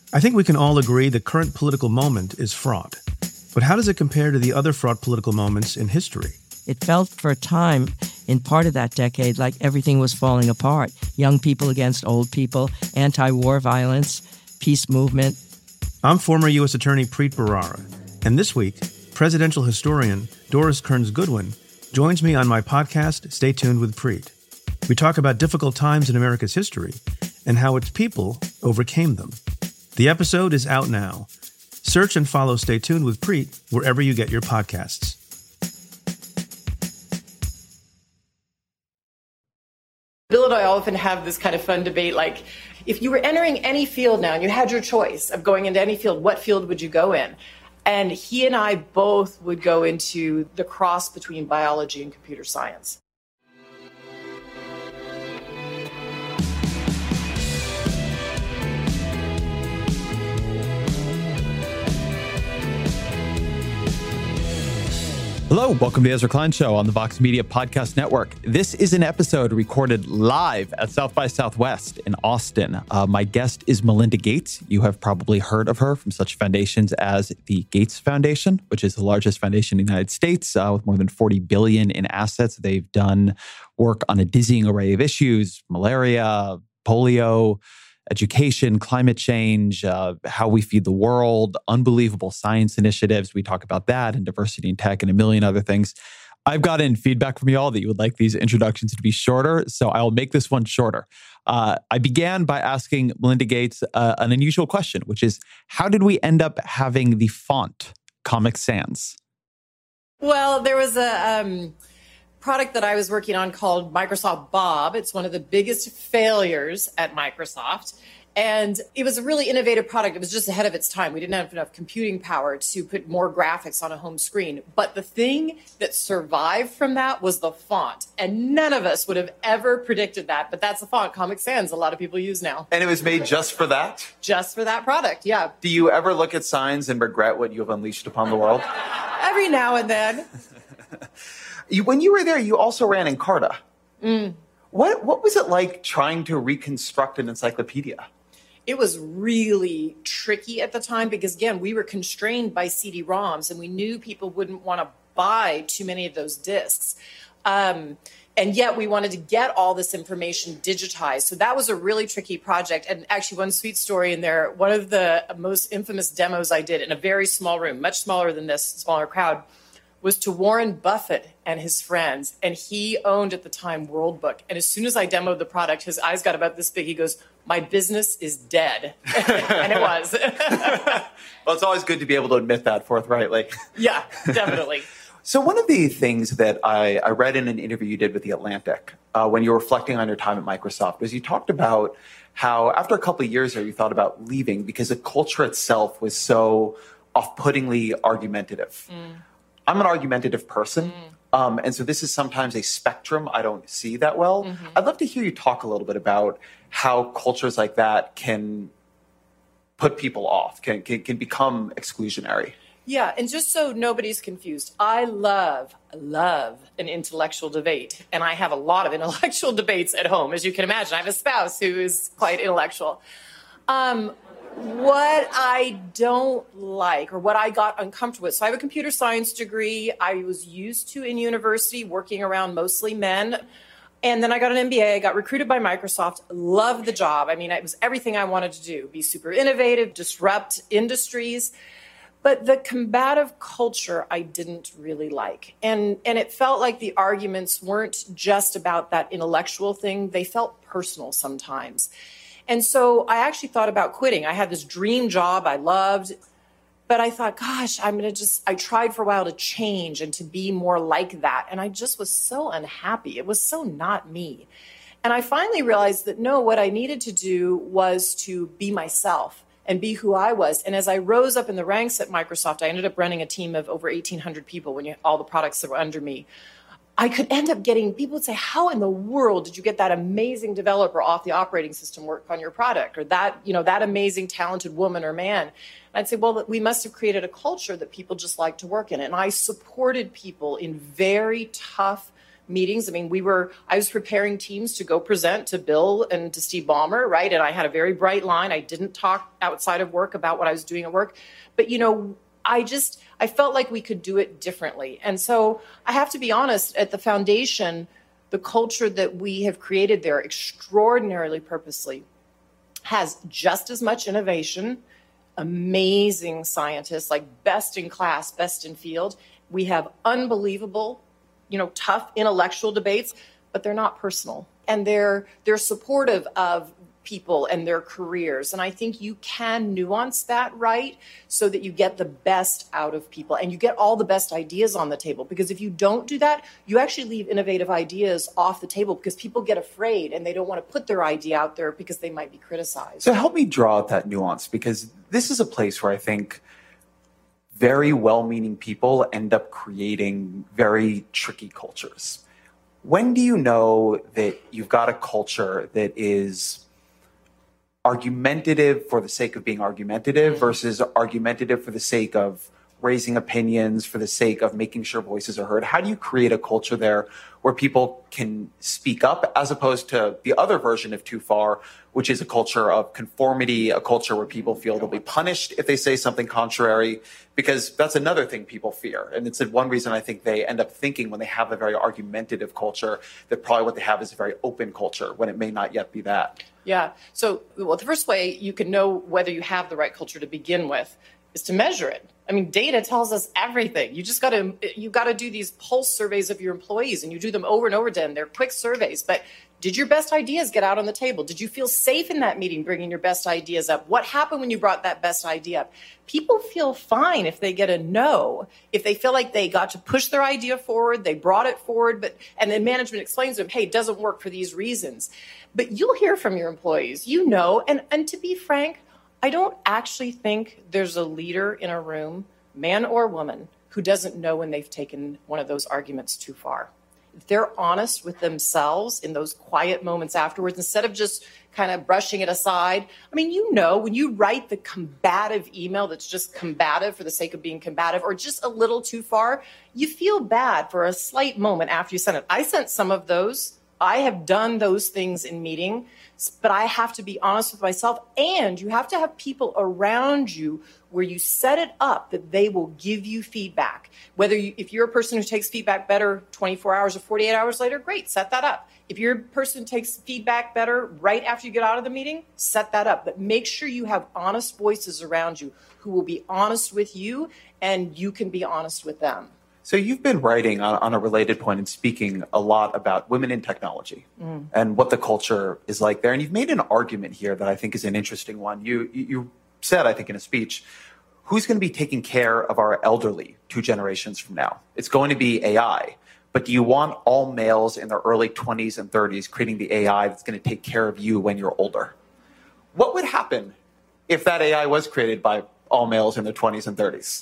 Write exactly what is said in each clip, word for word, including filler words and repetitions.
I think we can all agree the current political moment is fraught. But how does it compare to the other fraught political moments in history? It felt for a time, in part of that decade, like everything was falling apart. Young people against old people, anti-war violence, peace movement. I'm former U S Attorney Preet Bharara, and this week, presidential historian Doris Kearns Goodwin joins me on my podcast, Stay Tuned with Preet. We talk about difficult times in America's history and how its people overcame them. The episode is out now. Search and follow Stay Tuned with Preet wherever you get your podcasts. Bill and I often have this kind of fun debate, like, if you were entering any field now and you had your choice of going into any field, what field would you go in? And he and I both would go into the cross between biology and computer science. Hello, welcome to the Ezra Klein Show on the Vox Media Podcast Network. This is an episode recorded live at South by Southwest in Austin. Uh, my guest is Melinda Gates. You have probably heard of her from such foundations as the Gates Foundation, which is the largest foundation in the United States uh, with more than forty billion dollars in assets. They've done work on a dizzying array of issues: malaria, polio, education, climate change, uh, how we feed the world, unbelievable science initiatives. We talk about that, and diversity in tech and a million other things. I've gotten feedback from you all that you would like these introductions to be shorter, so I'll make this one shorter. Uh, I began by asking Melinda Gates uh, an unusual question, which is, how did we end up having the font Comic Sans? Well, there was a um, product that I was working on called Microsoft Bob. It's one of the biggest failures at Microsoft. And it was a really innovative product. It was just ahead of its time. We didn't have enough computing power to put more graphics on a home screen. But the thing that survived from that was the font. And none of us would have ever predicted that. But that's the font Comic Sans a lot of people use now. And it was made just for that? Just for that product, yeah. Do you ever look at signs and regret what you have unleashed upon the world? Every now and then. You, when you were there, you also ran Encarta. Mm. What what was it like trying to reconstruct an encyclopedia? It was really tricky at the time because, again, we were constrained by C D ROMs and we knew people wouldn't want to buy too many of those discs. Um, and yet we wanted to get all this information digitized. So that was a really tricky project. And actually, one sweet story in there, one of the most infamous demos I did in a very small room, much smaller than this, smaller crowd, was to Warren Buffett and his friends. And he owned at the time World Book. And as soon as I demoed the product, his eyes got about this big. He goes, "My business is dead." And it was. Well, it's always good to be able to admit that forthrightly. Yeah, definitely. So one of the things that I, I read in an interview you did with The Atlantic uh, when you were reflecting on your time at Microsoft was you talked about how after a couple of years there, you thought about leaving because the culture itself was so off-puttingly argumentative. Mm. I'm an argumentative person, mm. um, and so this is sometimes a spectrum I don't see that well. Mm-hmm. I'd love to hear you talk a little bit about how cultures like that can put people off, can, can, can become exclusionary. Yeah, and just so nobody's confused, I love, love an intellectual debate, and I have a lot of intellectual debates at home, as you can imagine. I have a spouse who is quite intellectual. Um, What I don't like, or what I got uncomfortable with, so I have a computer science degree. I was used to in university working around mostly men. And then I got an M B A. I got recruited by Microsoft. Loved the job. I mean, it was everything I wanted to do, be super innovative, disrupt industries. But the combative culture I didn't really like. And, and it felt like the arguments weren't just about that intellectual thing. They felt personal sometimes. And so I actually thought about quitting. I had this dream job I loved, but I thought, gosh, I'm going to just, I tried for a while to change and to be more like that. And I just was so unhappy. It was so not me. And I finally realized that, no, what I needed to do was to be myself and be who I was. And as I rose up in the ranks at Microsoft, I ended up running a team of over eighteen hundred people when you, all the products that were under me. I could end up getting, people would say, how in the world did you get that amazing developer off the operating system work on your product? Or that, you know, that amazing talented woman or man? And I'd say, well, we must have created a culture that people just like to work in. And I supported people in very tough meetings. I mean, we were, I was preparing teams to go present to Bill and to Steve Ballmer, right? And I had a very bright line. I didn't talk outside of work about what I was doing at work. But, you know, I just, I felt like we could do it differently. And so I have to be honest, at the foundation, the culture that we have created there extraordinarily purposely has just as much innovation, amazing scientists, like best in class, best in field. We have unbelievable, you know, tough intellectual debates, but they're not personal. And they're they're supportive of people and their careers. And I think you can nuance that right so that you get the best out of people and you get all the best ideas on the table. Because if you don't do that, you actually leave innovative ideas off the table because people get afraid and they don't want to put their idea out there because they might be criticized. So help me draw out that nuance, because this is a place where I think very well-meaning people end up creating very tricky cultures. When do you know that you've got a culture that is argumentative for the sake of being argumentative mm-hmm. versus argumentative for the sake of raising opinions, for the sake of making sure voices are heard? How do you create a culture there where people can speak up as opposed to the other version of too far, which is a culture of conformity, a culture where people feel they'll be punished if they say something contrary? Because that's another thing people fear. And it's one reason I think they end up thinking when they have a very argumentative culture that probably what they have is a very open culture when it may not yet be that. Yeah. So, well, the first way you can know whether you have the right culture to begin with is to measure it. I mean, data tells us everything. You just got to you got to do these pulse surveys of your employees, and you do them over and over again. They're quick surveys, but did your best ideas get out on the table? Did you feel safe in that meeting bringing your best ideas up? What happened when you brought that best idea up? People feel fine if they get a no, if they feel like they got to push their idea forward, they brought it forward, but and then management explains to them, hey, it doesn't work for these reasons. But you'll hear from your employees, you know, and, and to be frank, I don't actually think there's a leader in a room, man or woman, who doesn't know when they've taken one of those arguments too far. If they're honest with themselves in those quiet moments afterwards, instead of just kind of brushing it aside. I mean, you know, when you write the combative email that's just combative for the sake of being combative or just a little too far, you feel bad for a slight moment after you send it. I sent some of those. I have done those things in meeting, but I have to be honest with myself. And you have to have people around you where you set it up that they will give you feedback. Whether you, if you're a person who takes feedback better twenty-four hours or forty-eight hours later, great, set that up. If you're a person who takes feedback better right after you get out of the meeting, set that up. But make sure you have honest voices around you who will be honest with you and you can be honest with them. So you've been writing on, on a related point and speaking a lot about women in technology mm. and what the culture is like there. And you've made an argument here that I think is an interesting one. You, you said, I think in a speech, who's going to be taking care of our elderly two generations from now? It's going to be A I. But do you want all males in their early twenties and thirties creating the A I that's going to take care of you when you're older? What would happen if that A I was created by all males in their twenties and thirties?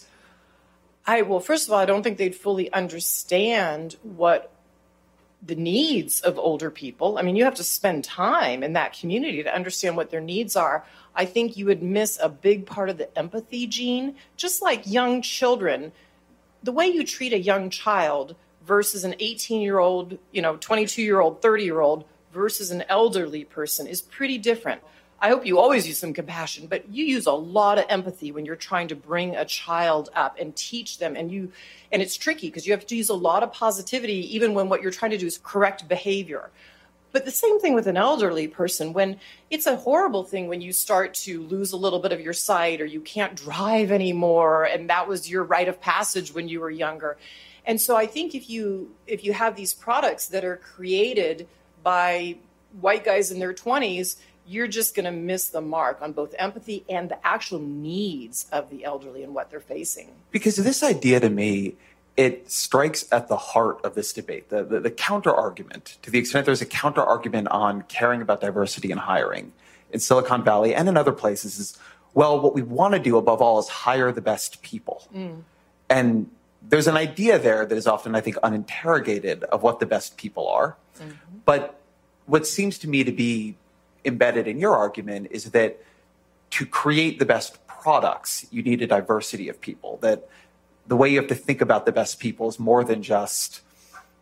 I, well, first of all, I don't think they'd fully understand what the needs of older people. I mean, you have to spend time in that community to understand what their needs are. I think you would miss a big part of the empathy gene, just like young children. The way you treat a young child versus an eighteen-year-old, you know, twenty-two-year-old, thirty-year-old versus an elderly person is pretty different. I hope you always use some compassion, but you use a lot of empathy when you're trying to bring a child up and teach them. And you, and it's tricky because you have to use a lot of positivity, even when what you're trying to do is correct behavior. But the same thing with an elderly person, when it's a horrible thing when you start to lose a little bit of your sight or you can't drive anymore. And that was your rite of passage when you were younger. And so I think if you, if you have these products that are created by white guys in their twenties, you're just going to miss the mark on both empathy and the actual needs of the elderly and what they're facing. Because this idea to me, it strikes at the heart of this debate, the, the, the counter-argument, to the extent there's a counter-argument on caring about diversity and hiring in Silicon Valley and in other places is, well, what we want to do above all is hire the best people. Mm. And there's an idea there that is often, I think, uninterrogated of what the best people are. Mm-hmm. But what seems to me to be embedded in your argument is that to create the best products, you need a diversity of people, that the way you have to think about the best people is more than just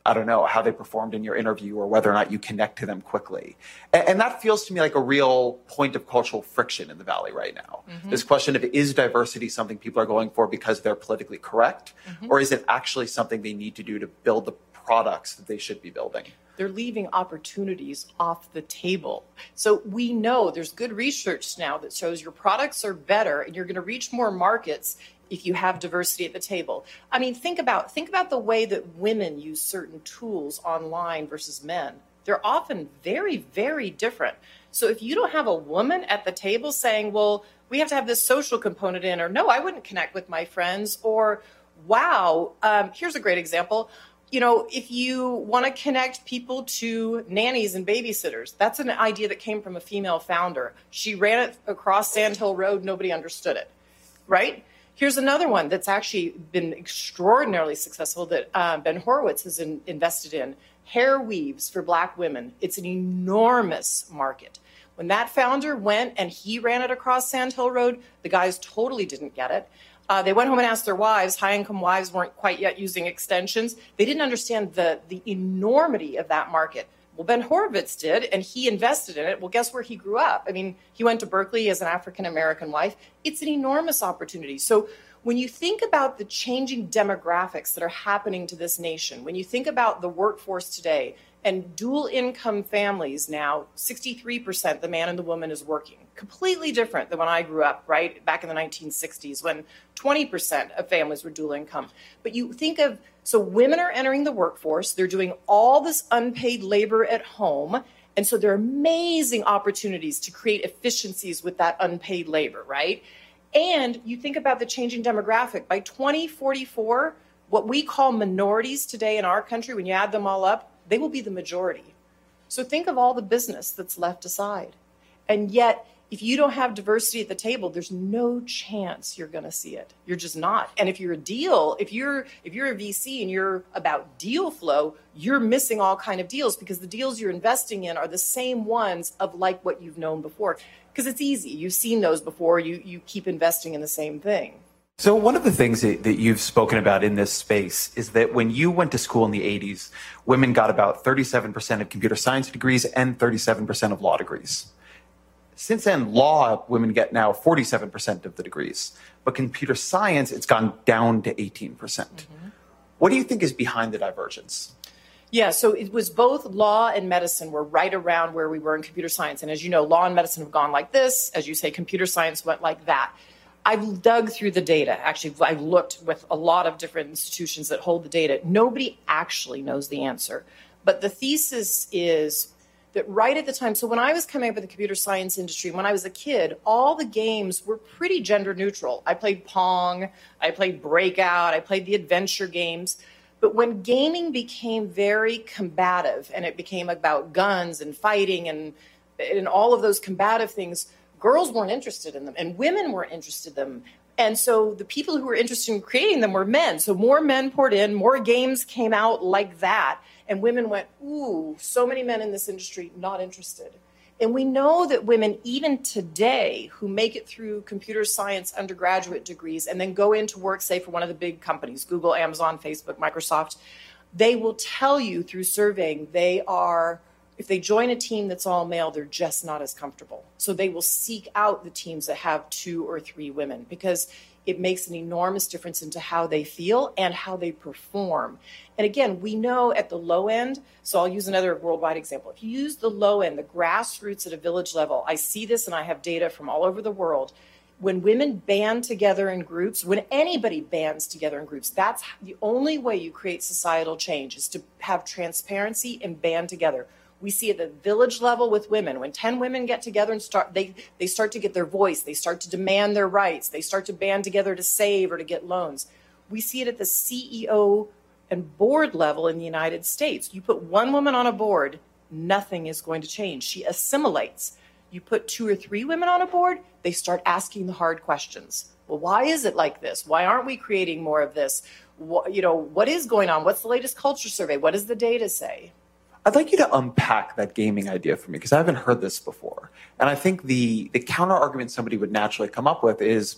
I don't know, how they performed in your interview or whether or not you connect to them quickly. And, and that feels to me like a real point of cultural friction in the Valley right now. Mm-hmm. This question of, is diversity something people are going for because they're politically correct? Mm-hmm. Or is it actually something they need to do to build the products that they should be building? They're leaving opportunities off the table. So we know there's good research now that shows your products are better and you're going to reach more markets if you have diversity at the table. I mean, think about think about the way that women use certain tools online versus men. They're often very, very different. So if you don't have a woman at the table saying, well, we have to have this social component in, or no, I wouldn't connect with my friends, or wow, um, here's a great example. You know, if you want to connect people to nannies and babysitters, that's an idea that came from a female founder. She ran it across Sand Hill Road. Nobody understood it, right? Here's another one that's actually been extraordinarily successful that uh, Ben Horowitz has in, invested in. Hair weaves for Black women. It's an enormous market. When that founder went and he ran it across Sand Hill Road, the guys totally didn't get it. Uh, they went home and asked their wives. High-income wives weren't quite yet using extensions. They didn't understand the, the enormity of that market. Well, Ben Horowitz did, and he invested in it. Well, guess where he grew up? I mean, he went to Berkeley as an African-American wife. It's an enormous opportunity. So when you think about the changing demographics that are happening to this nation, when you think about the workforce today, and dual income families now, sixty-three percent, the man and the woman is working. Completely different than when I grew up, right? Back in the nineteen sixties, when twenty percent of families were dual income. But you think of, so women are entering the workforce. They're doing all this unpaid labor at home. And so there are amazing opportunities to create efficiencies with that unpaid labor, right? And you think about the changing demographic. By twenty forty-four, what we call minorities today in our country, when you add them all up, they will be the majority. So think of all the business that's left aside. And yet, if you don't have diversity at the table, there's no chance you're going to see it. You're just not. And if you're a deal, if you're if you're a V C and you're about deal flow, you're missing all kind of deals because the deals you're investing in are the same ones of like what you've known before. Because it's easy. You've seen those before. You you keep investing in the same thing. So one of the things that, that you've spoken about in this space is that when you went to school in the eighties, women got about thirty-seven percent of computer science degrees and thirty-seven percent of law degrees. Since then, law, women get now forty-seven percent of the degrees. But computer science, it's gone down to eighteen percent. Mm-hmm. What do you think is behind the divergence? Yeah, so it was both law and medicine were right around where we were in computer science. And as you know, law and medicine have gone like this. As you say, computer science went like that. I've dug through the data. Actually, I've looked with a lot of different institutions that hold the data. Nobody actually knows the answer. But the thesis is that right at the time, so when I was coming up in the computer science industry, when I was a kid, all the games were pretty gender neutral. I played Pong, I played Breakout, I played the adventure games. But when gaming became very combative and it became about guns and fighting and, and all of those combative things, girls weren't interested in them and women weren't interested in them. And so the people who were interested in creating them were men. So more men poured in, more games came out like that. And women went, ooh, so many men in this industry not interested. And we know that women, even today, who make it through computer science undergraduate degrees and then go into work, say, for one of the big companies, Google, Amazon, Facebook, Microsoft, they will tell you through surveying they are, if they join a team that's all male, they're just not as comfortable. So they will seek out the teams that have two or three women because it makes an enormous difference into how they feel and how they perform. And again, we know at the low end, so I'll use another worldwide example. If you use the low end, the grassroots at a village level, I see this and I have data from all over the world. When women band together in groups, when anybody bands together in groups, that's the only way you create societal change is to have transparency and band together. We see at the village level with women, when ten women get together and start, they, they start to get their voice, they start to demand their rights, they start to band together to save or to get loans. We see it at the C E O and board level in the United States. You put one woman on a board, nothing is going to change. She assimilates. You put two or three women on a board, they start asking the hard questions. Well, why is it like this? Why aren't we creating more of this? What, you know, what is going on? What's the latest culture survey? What does the data say? I'd like you to unpack that gaming idea for me because I haven't heard this before. And I think the, the counter argument somebody would naturally come up with is,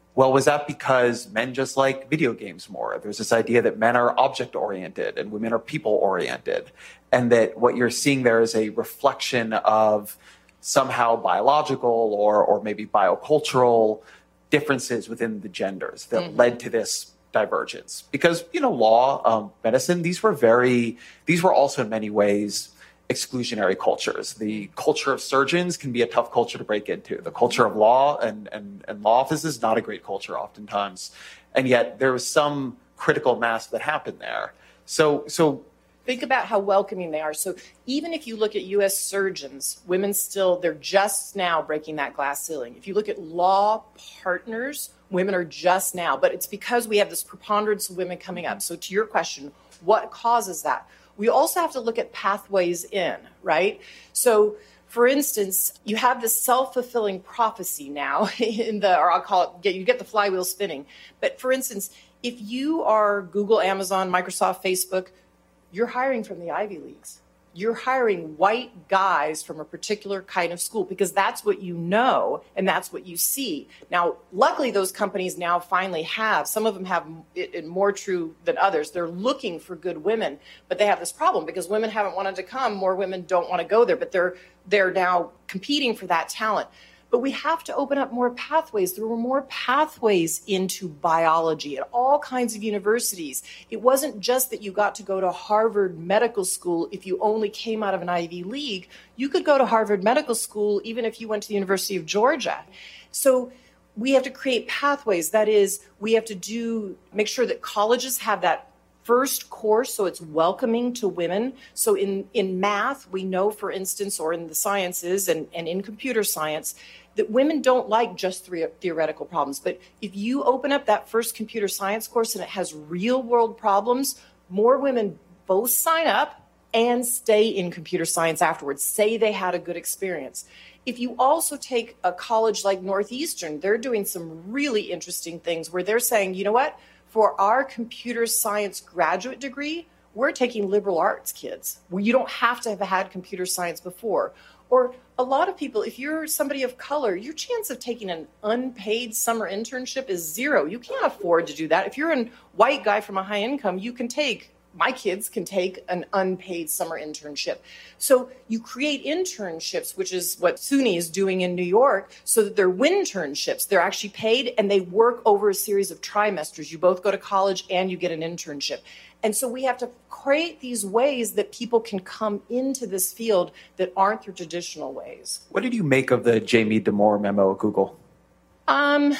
Well, was that because men just like video games more? There's this idea that men are object-oriented and women are people-oriented, and that what you're seeing there is a reflection of somehow biological or or maybe biocultural differences within the genders that mm-hmm. led to this divergence. Because, you know, law, um, medicine, these were very, these were also in many ways exclusionary cultures. The culture of surgeons can be a tough culture to break into. The culture of law and, and, and law offices, not a great culture oftentimes. And yet there was some critical mass that happened there. So, so think about how welcoming they are. So even if you look at U S surgeons, women still, they're just now breaking that glass ceiling. If you look at law partners, women are just now, but it's because we have this preponderance of women coming up. So to your question, what causes that? We also have to look at pathways in, right? So for instance, you have this self-fulfilling prophecy now in the, or I'll call it, you get the flywheel spinning. But for instance, if you are Google, Amazon, Microsoft, Facebook, you're hiring from the Ivy Leagues. You're hiring white guys from a particular kind of school because that's what you know and that's what you see. Now, luckily, those companies now finally have, some of them have it more true than others. They're looking for good women, but they have this problem because women haven't wanted to come. More women don't want to go there, but they're they're now competing for that talent. But we have to open up more pathways. There were more pathways into biology at all kinds of universities. It wasn't just that you got to go to Harvard Medical School if you only came out of an Ivy League. You could go to Harvard Medical School even if you went to the University of Georgia. So we have to create pathways. That is, we have to do make sure that colleges have that first course, so it's welcoming to women. So in, in math, we know, for instance, or in the sciences and, and in computer science, that women don't like just three theoretical problems. But if you open up that first computer science course and it has real world problems, more women both sign up and stay in computer science afterwards, say they had a good experience. If you also take a college like Northeastern, they're doing some really interesting things where they're saying, you know what, for our computer science graduate degree, we're taking liberal arts kids where you don't have to have had computer science before. Or a lot of people, if you're somebody of color, your chance of taking an unpaid summer internship is zero. You can't afford to do that. If you're a white guy from a high income, you can take, my kids can take an unpaid summer internship. So you create internships, which is what SUNY is doing in New York, so that they're winternships. They're actually paid and they work over a series of trimesters. You both go to college and you get an internship. And so we have to create these ways that people can come into this field that aren't the traditional ways. What did you make of the Jamie Damore memo at Google? Um,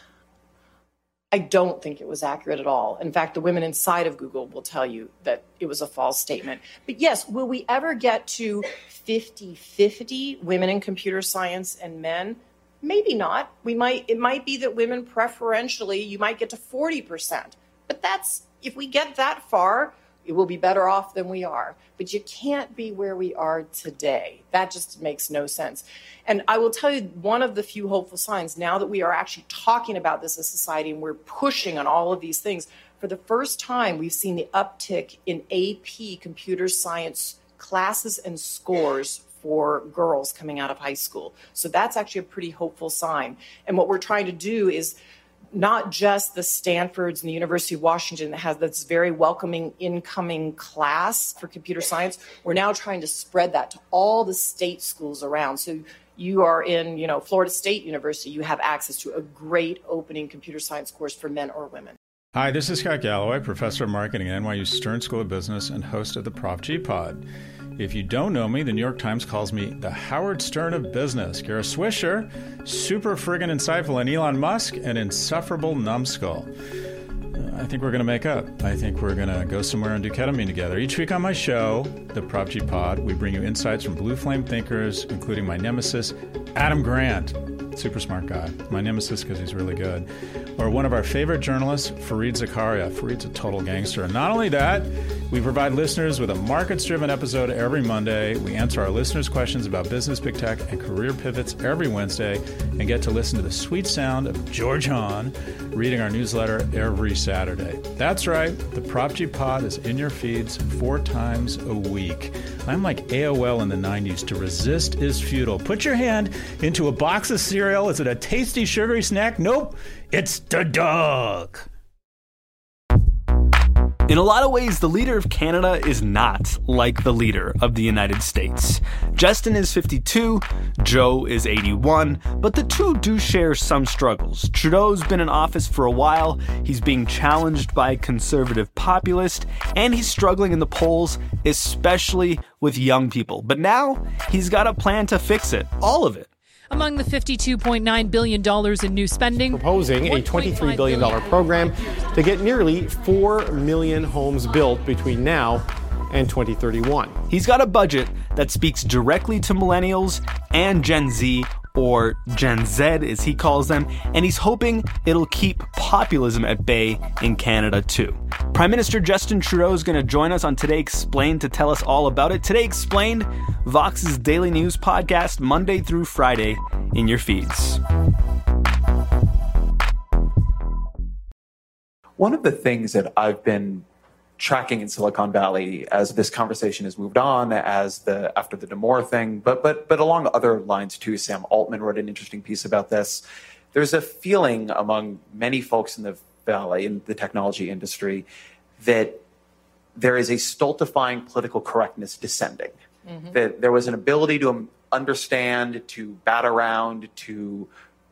I don't think it was accurate at all. In fact, the women inside of Google will tell you that it was a false statement. But yes, will we ever get to fifty-fifty women in computer science and men? Maybe not. We might. It might be that women preferentially, you might get to forty percent. But that's, if we get that far, it will be better off than we are. But you can't be where we are today. That just makes no sense. And I will tell you one of the few hopeful signs, now that we are actually talking about this as a society and we're pushing on all of these things, for the first time we've seen the uptick in A P computer science classes and scores for girls coming out of high school. So that's actually a pretty hopeful sign. And what we're trying to do is not just the Stanfords and the University of Washington that has this very welcoming incoming class for computer science. We're now trying to spread that to all the state schools around. So you are in, you know, Florida State University, you have access to a great opening computer science course for men or women. Hi, this is Scott Galloway, professor of marketing at N Y U Stern School of Business and host of the Prof G Pod. If you don't know me, the New York Times calls me the Howard Stern of business. Kara Swisher, super friggin' insightful, and Elon Musk, an insufferable numbskull. I think we're going to make up. I think we're going to go somewhere and do ketamine together. Each week on my show, the Prof G Pod, we bring you insights from blue flame thinkers, including my nemesis, Adam Grant. Super smart guy. My nemesis because he's really good. Or one of our favorite journalists, Fareed Zakaria. Fareed's a total gangster. And not only that, we provide listeners with a markets-driven episode every Monday. We answer our listeners' questions about business, big tech, and career pivots every Wednesday, and get to listen to the sweet sound of George Hahn reading our newsletter every Saturday. That's right. The Prop G Pod is in your feeds four times a week. I'm like A O L in the nineties. To resist is futile. Put your hand into a box of cereal cereal? Is it a tasty, sugary snack? Nope, it's the dog. In a lot of ways, the leader of Canada is not like the leader of the United States. Justin is fifty-two, Joe is eighty-one, but the two do share some struggles. Trudeau's been in office for a while, he's being challenged by a conservative populist, and he's struggling in the polls, especially with young people. But now, he's got a plan to fix it, all of it. Among the fifty-two point nine billion dollars in new spending, proposing a twenty-three billion dollars program to get nearly four million homes built between now and twenty thirty-one. He's got a budget that speaks directly to millennials and Gen Z, or Gen Z as he calls them, and he's hoping it'll keep populism at bay in Canada too. Prime Minister Justin Trudeau is going to join us on Today Explained to tell us all about it. Today Explained, Vox's daily news podcast, Monday through Friday in your feeds. One of the things that I've been tracking in Silicon Valley as this conversation has moved on, as the after the Damore thing, but but but along other lines too. Sam Altman wrote an interesting piece about this. There's a feeling among many folks in the Valley, in the technology industry, that there is a stultifying political correctness descending. Mm-hmm. That there was an ability to understand, to bat around, to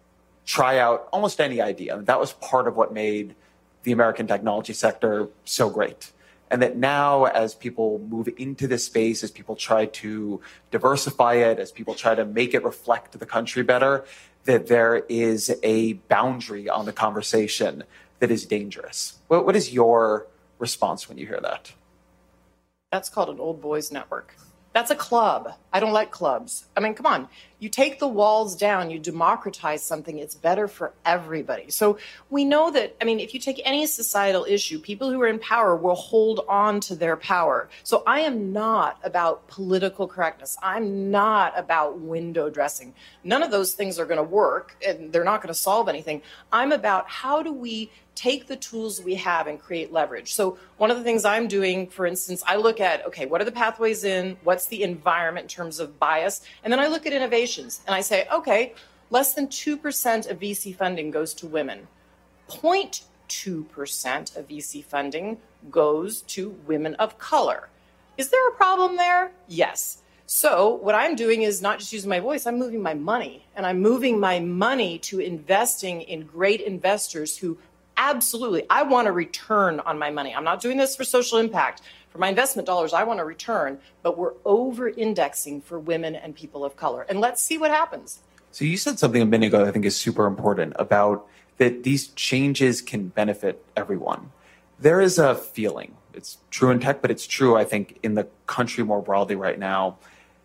try out almost any idea. That was part of what made the American technology sector so great. And that now, as people move into this space, as people try to diversify it, as people try to make it reflect the country better, that there is a boundary on the conversation that is dangerous. What, what is your response when you hear that? That's called an old boys network. That's a club. I don't like clubs. I mean, come on. You take the walls down, you democratize something, it's better for everybody. So we know that, I mean, if you take any societal issue, people who are in power will hold on to their power. So I am not about political correctness. I'm not about window dressing. None of those things are going to work, and they're not going to solve anything. I'm about how do we take the tools we have and create leverage. So one of the things I'm doing, for instance, I look at, okay, what are the pathways in? What's the environment in terms of bias? And then I look at innovations and I say, okay, less than two percent of V C funding goes to women. zero point two percent of V C funding goes to women of color. Is there a problem there? Yes. So what I'm doing is not just using my voice, I'm moving my money. And I'm moving my money to investing in great investors who absolutely, I want a return on my money. I'm not doing this for social impact. For my investment dollars, I want a return, but we're over-indexing for women and people of color. And let's see what happens. So you said something a minute ago I think is super important about that these changes can benefit everyone. There is a feeling, it's true in tech, but it's true, I think, in the country more broadly right now,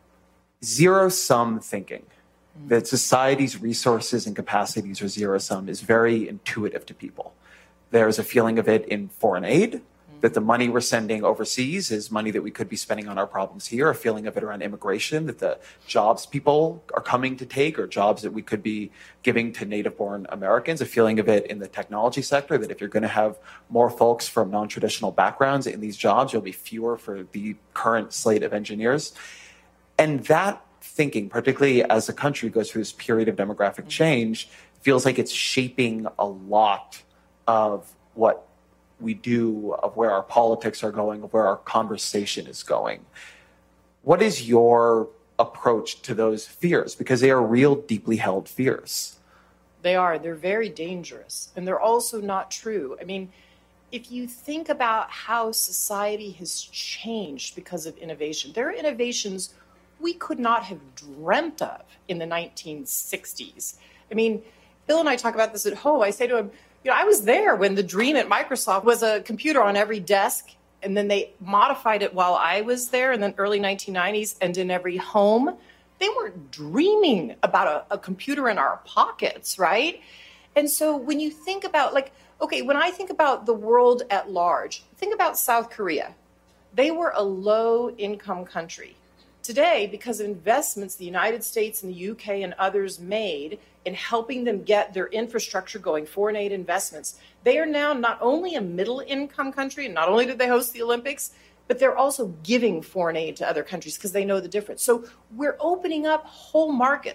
zero-sum thinking. That society's resources and capacities are zero-sum is very intuitive to people. There's a feeling of it in foreign aid, that the money we're sending overseas is money that we could be spending on our problems here, a feeling of it around immigration, that the jobs people are coming to take are jobs that we could be giving to native-born Americans, a feeling of it in the technology sector, that if you're going to have more folks from non-traditional backgrounds in these jobs, you'll be fewer for the current slate of engineers. And that thinking, particularly as the country goes through this period of demographic change, feels like it's shaping a lot of what we do, of where our politics are going, of where our conversation is going. What is your approach to those fears? Because they are real, deeply held fears. They are. They're very dangerous. And they're also not true. I mean, if you think about how society has changed because of innovation, there are innovations we could not have dreamt of in the nineteen sixties. I mean, Bill and I talk about this at home. I say to him, you know, I was there when the dream at Microsoft was a computer on every desk, and then they modified it while I was there in the early nineteen nineties, and in every home. They weren't dreaming about a, a computer in our pockets, right? And so when you think about, like, okay, when I think about the world at large, think about South Korea. They were a low-income country. Today, because of investments the United States and the U K and others made in helping them get their infrastructure going, foreign aid investments, they are now not only a middle-income country, and not only did they host the Olympics, but they're also giving foreign aid to other countries because they know the difference. So we're opening up whole markets.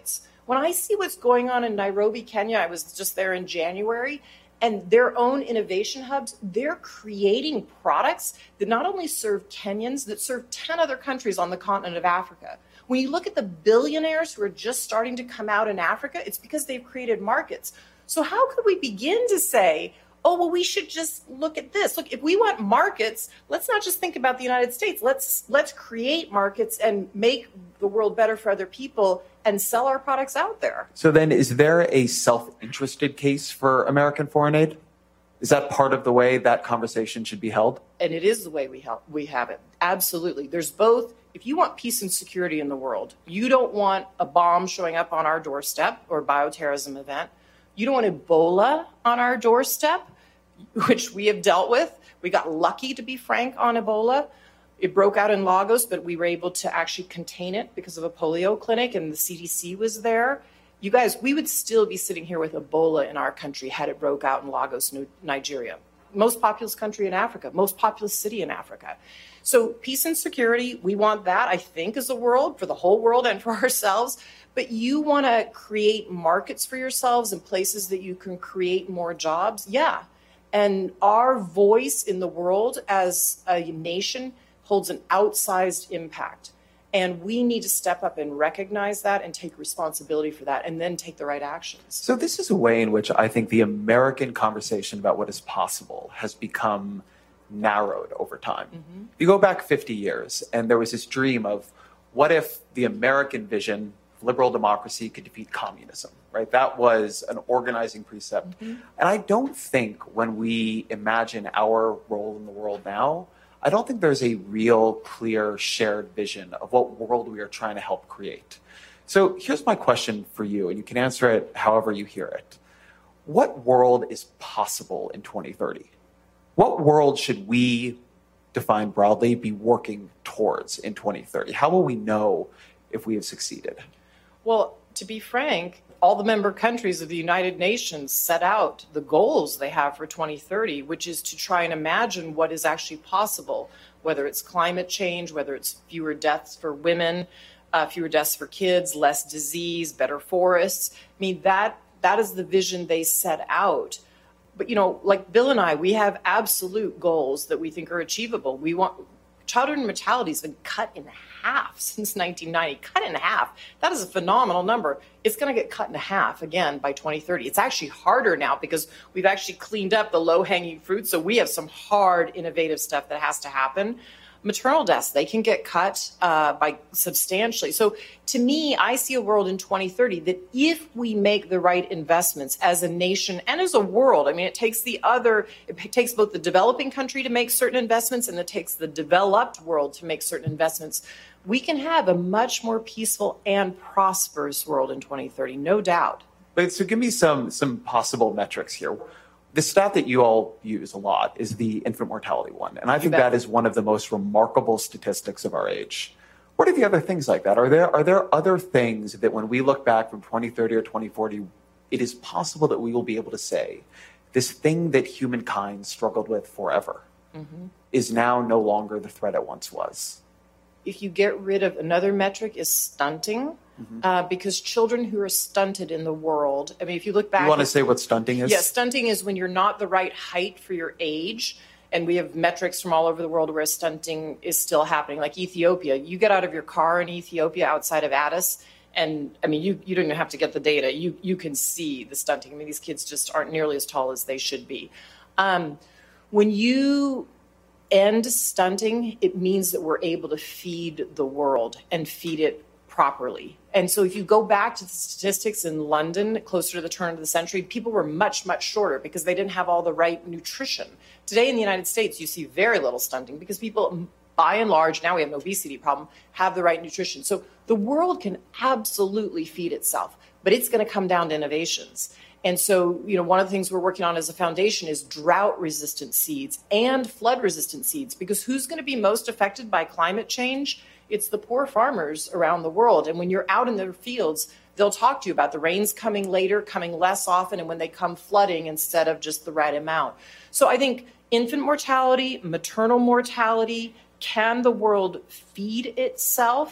When I see what's going on in Nairobi, Kenya, I was just there in January, and their own innovation hubs, they're creating products that not only serve Kenyans, that serve ten other countries on the continent of Africa. When you look at the billionaires who are just starting to come out in Africa, it's because they've created markets. So how could we begin to say, oh, well, we should just look at this. Look, if we want markets, let's not just think about the United States. Let's let's create markets and make the world better for other people and sell our products out there. So then is there a self-interested case for American foreign aid? Is that part of the way that conversation should be held? And it is the way we help, we have it. Absolutely. There's both. If you want peace and security in the world, you don't want a bomb showing up on our doorstep or a bioterrorism event. You don't want Ebola on our doorstep, which we have dealt with. We got lucky, to be frank, on Ebola. It broke out in Lagos, but we were able to actually contain it because of a polio clinic, and the C D C was there. You guys, we would still be sitting here with Ebola in our country had it broke out in Lagos, Nigeria. Most populous country in Africa, most populous city in Africa. So peace and security, we want that, I think, as a world, for the whole world and for ourselves. But you want to create markets for yourselves and places that you can create more jobs? Yeah. And our voice in the world as a nation holds an outsized impact. And we need to step up and recognize that and take responsibility for that and then take the right actions. So this is a way in which I think the American conversation about what is possible has become narrowed over time. Mm-hmm. You go back fifty years and there was this dream of what if the American vision of liberal democracy could defeat communism, right? That was an organizing precept. Mm-hmm. And I don't think when we imagine our role in the world now, I don't think there's a real clear shared vision of what world we are trying to help create. So here's my question for you, and you can answer it however you hear it. What world is possible in twenty thirty? What world should we, define broadly, be working towards in twenty thirty? How will we know if we have succeeded? Well, to be frank, all the member countries of the United Nations set out the goals they have for twenty thirty, which is to try and imagine what is actually possible, whether it's climate change, whether it's fewer deaths for women, uh, fewer deaths for kids, less disease, better forests. I mean, that that is the vision they set out. But, you know, like Bill and I, we have absolute goals that we think are achievable. We want childhood mortality has been cut in half since nineteen ninety, cut in half. That is a phenomenal number. It's going to get cut in half again by twenty thirty. It's actually harder now because we've actually cleaned up the low-hanging fruit. So we have some hard, innovative stuff that has to happen. Maternal deaths, they can get cut uh, by substantially. So to me, I see a world in twenty thirty that if we make the right investments as a nation and as a world, I mean, it takes the other, it takes both the developing country to make certain investments and it takes the developed world to make certain investments. We can have a much more peaceful and prosperous world in twenty thirty, no doubt. But so give me some some possible metrics here. The stat that you all use a lot is the infant mortality one. And I think that is one of the most remarkable statistics of our age. What are the other things like that? Are there are there other things that when we look back from twenty thirty or twenty forty, it is possible that we will be able to say this thing that humankind struggled with forever mm-hmm. is now no longer the threat it once was? If you get rid of another metric is stunting. Mm-hmm. Uh, because children who are stunted in the world, I mean, if you look back... You want to say what stunting is? Yeah, stunting is when you're not the right height for your age. And we have metrics from all over the world where stunting is still happening. Like Ethiopia, you get out of your car in Ethiopia outside of Addis, and I mean, you, you don't even have to get the data. You, you can see the stunting. I mean, these kids just aren't nearly as tall as they should be. Um, when you end stunting, it means that we're able to feed the world and feed it properly. And so if you go back to the statistics in London, closer to the turn of the century, people were much, much shorter because they didn't have all the right nutrition. Today in the United States, you see very little stunting because people, by and large, now we have an obesity problem, have the right nutrition. So the world can absolutely feed itself, but it's going to come down to innovations. And so, you know, one of the things we're working on as a foundation is drought-resistant seeds and flood-resistant seeds, because who's going to be most affected by climate change? It's the poor farmers around the world. And when you're out in their fields, they'll talk to you about the rains coming later, coming less often, and when they come flooding instead of just the right amount. So I think infant mortality, maternal mortality, can the world feed itself?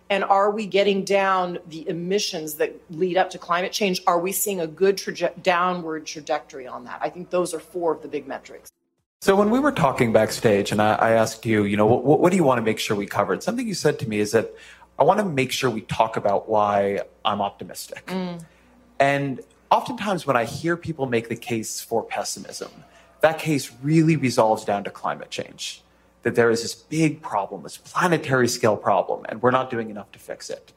And are we getting down the emissions that lead up to climate change? Are we seeing a good traje- downward trajectory on that? I think those are four of the big metrics. So when we were talking backstage and I, I asked you, you know, what, what do you want to make sure we covered? Something you said to me is that I want to make sure we talk about why I'm optimistic. Mm. And oftentimes when I hear people make the case for pessimism, that case really resolves down to climate change, that there is this big problem, this planetary scale problem, and we're not doing enough to fix it.